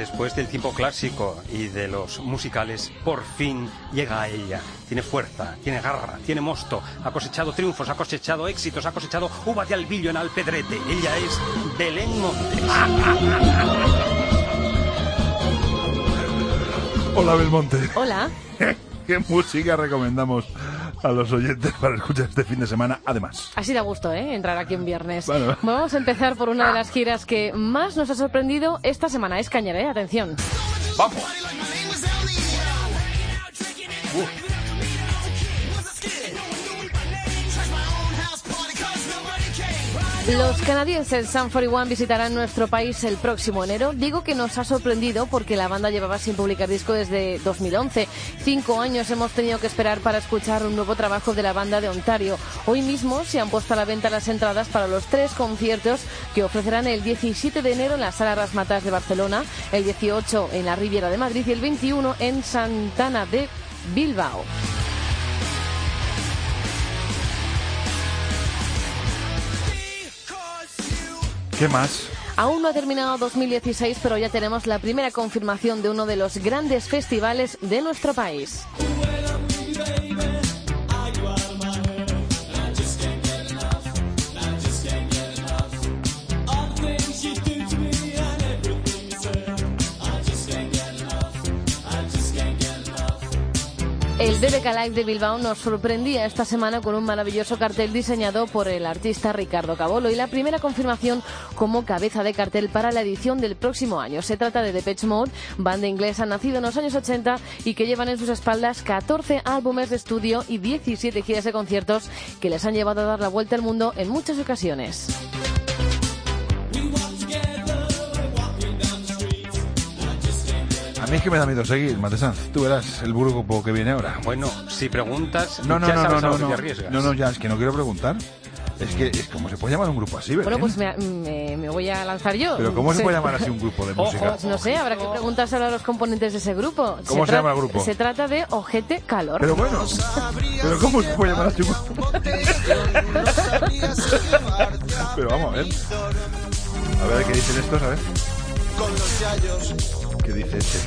Después del tiempo clásico y de los musicales, por fin llega a ella. Tiene fuerza, tiene garra, tiene mosto, ha cosechado triunfos, ha cosechado éxitos, ha cosechado uvas de albillo en Alpedrete. Ella es Belén Montes. Hola, Belmonte. Hola. ¿Qué música recomendamos a los oyentes para escuchar este fin de semana? Además, Así da gusto, entrar aquí un viernes. Bueno. Vamos a empezar por una de las giras que más nos ha sorprendido esta semana. Es Cañar, atención. ¡vamos! Los canadienses Sum 41 visitarán nuestro país el próximo enero. Digo que nos ha sorprendido porque la banda llevaba sin publicar disco desde 2011. 5 años hemos tenido que esperar para escuchar un nuevo trabajo de la banda de Ontario. Hoy mismo se han puesto a la venta las entradas para los 3 conciertos que ofrecerán el 17 de enero en la Sala Razzmatazz de Barcelona, el 18 en la Riviera de Madrid y el 21 en Santana de Bilbao. ¿Qué más? Aún no ha terminado 2016, pero ya tenemos la primera confirmación de uno de los grandes festivales de nuestro país. El BBK Live de Bilbao nos sorprendía esta semana con un maravilloso cartel diseñado por el artista Ricardo Cabolo y la primera confirmación como cabeza de cartel para la edición del próximo año. Se trata de Depeche Mode, banda inglesa nacida en los años 80 y que llevan en sus espaldas 14 álbumes de estudio y 17 giras de conciertos que les han llevado a dar la vuelta al mundo en muchas ocasiones. A mí es que me da miedo seguir, Matesanz. Tú verás el grupo que viene ahora. Bueno, si preguntas, No, ya sabes a lo que te arriesgas. ya, es que no quiero preguntar. Es como se puede llamar un grupo así, ¿verdad? Bueno, pues me voy a lanzar yo. Pero ¿cómo se puede llamar así un grupo de música? Pues no sé, habrá que preguntárselo a los componentes de ese grupo. ¿Cómo se llama el grupo? Se trata de Ojete Calor. Pero bueno, ¿pero cómo se puede llamar así un grupo? Pero vamos a ver. A ver qué dicen estos, a ver. ¿Qué dice este?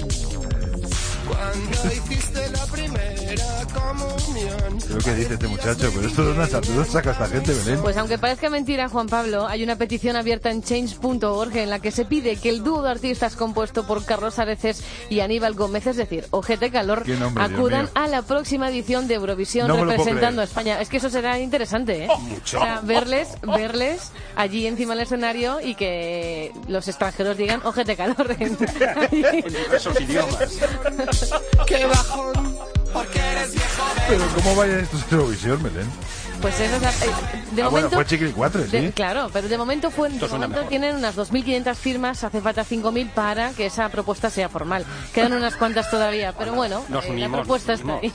Cuando hiciste la primera comunión. ¿Pero qué dice este muchacho? ¿Pero esto de dónde saca esta gente, Belén? Pues aunque parezca mentira, Juan Pablo, hay una petición abierta en change.org en la que se pide que el dúo de artistas compuesto por Carlos Areces y Aníbal Gómez, es decir, Ojete Calor, ¿Qué nombre, acudan Dios mío? a la próxima edición de Eurovisión No me lo puedo representando a creer. España. Es que eso será interesante, ¿eh? Mucho. O sea, verles allí encima del escenario y que los extranjeros digan Ojete Calor. En diversos idiomas. Qué bajón, porque eres viejo de... ¿Pero cómo vayan estos a Eurovisión, Belén? Pues eso es de Bueno, momento fue Chiquilicuatre, sí. claro, pero de momento suena mejor. tienen unas 2.500 firmas, hace falta 5.000 para que esa propuesta sea formal. Quedan unas cuantas todavía, pero bueno, Nos la unimos, propuesta nos está ahí.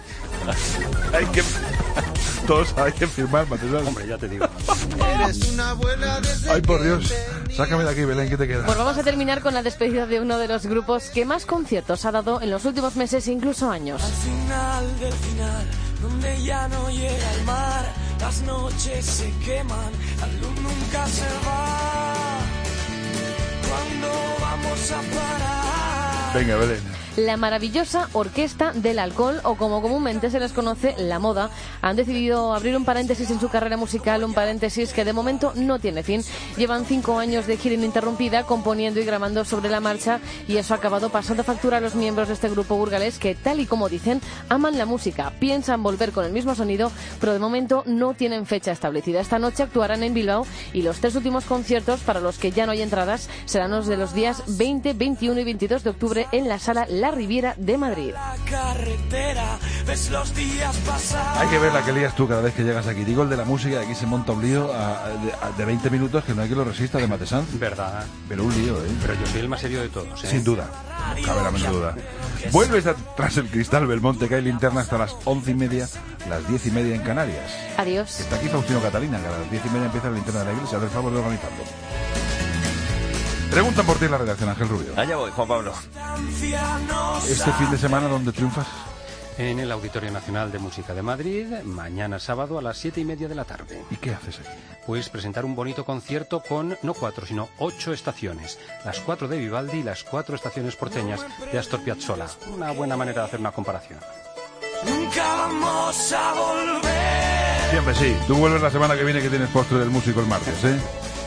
Todos hay que firmar, Matesanz. Hombre, ya te digo. Eres una abuela desde Ay, por Dios. que te Sácame de aquí, Belén, ¿qué te queda? Pues vamos a terminar con la despedida de uno de los grupos que más conciertos ha dado en los últimos meses e incluso años. Al final del final, donde ya no llega el mar, las noches se queman, la luz nunca se va. ¿Cuándo vamos a parar? Venga, Belén. La maravillosa Orquesta del Alcohol, o como comúnmente se les conoce, La Moda, han decidido abrir un paréntesis en su carrera musical, un paréntesis que de momento no tiene fin. Llevan 5 años de gira ininterrumpida, componiendo y grabando sobre la marcha, y eso ha acabado pasando factura a los miembros de este grupo burgalés que, tal y como dicen, aman la música, piensan volver con el mismo sonido, pero de momento no tienen fecha establecida. Esta noche actuarán en Bilbao y los 3 últimos conciertos, para los que ya no hay entradas, serán los de los días 20, 21 y 22 de octubre en la Sala La Riviera de Madrid. La carretera, ves los días pasar. Hay que ver la que lías tú cada vez que llegas aquí. Digo el de la música, y aquí se monta un lío de 20 minutos que no hay que lo resista, de Matesanz. Verdad. Pero un lío, ¿eh? Pero yo soy el más serio de todos, ¿eh? Sin duda. No cabe la menor duda. Vuelves tras el cristal, Belmonte, que hay linterna hasta las 11:30, las 10:30 en Canarias. Adiós. Está aquí Faustino Catalina, que a las 10:30 empieza la linterna de la iglesia. Haz el favor de organizarlo. Preguntan por ti en la redacción, Ángel Rubio. Allá voy, Juan Pablo. Este fin de semana, ¿dónde triunfas? En el Auditorio Nacional de Música de Madrid, mañana sábado a las 7:30 de la tarde. ¿Y qué haces aquí? Pues presentar un bonito concierto con no 4, sino 8 estaciones. Las 4 de Vivaldi y las 4 estaciones porteñas de Astor Piazzolla. Una buena manera de hacer una comparación. Nunca vamos a volver. Siempre sí. Tú vuelves la semana que viene, que tienes postre del músico el martes, ¿eh?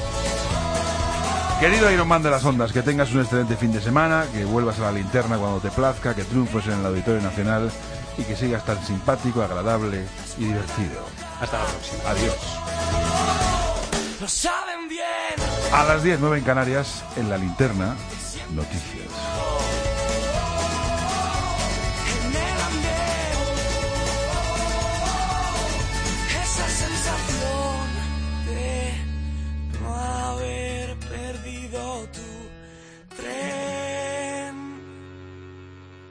Querido Iron Man de las ondas, que tengas un excelente fin de semana, que vuelvas a la linterna cuando te plazca, que triunfes en el Auditorio Nacional y que sigas tan simpático, agradable y divertido. Hasta la próxima. Adiós. Lo saben bien. A las 10:09 en Canarias, en la linterna, noticias.